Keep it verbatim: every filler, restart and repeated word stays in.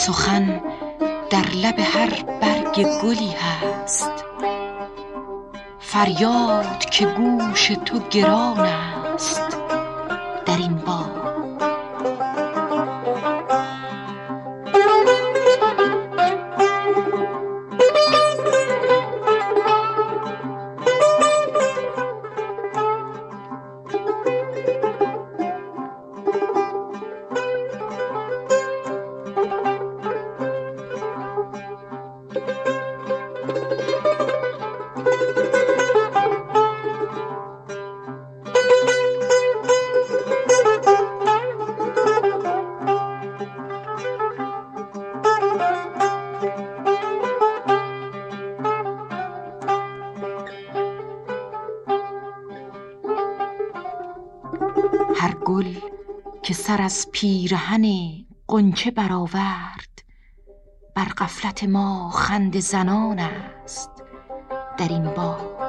سخن در لب هر برگ گلی هست. فریاد که گوش تو گران است در این باغ. هر گل که سر از پیرهن غنچه برآورد، بر غفلت ما خنده زنان است در این باغ.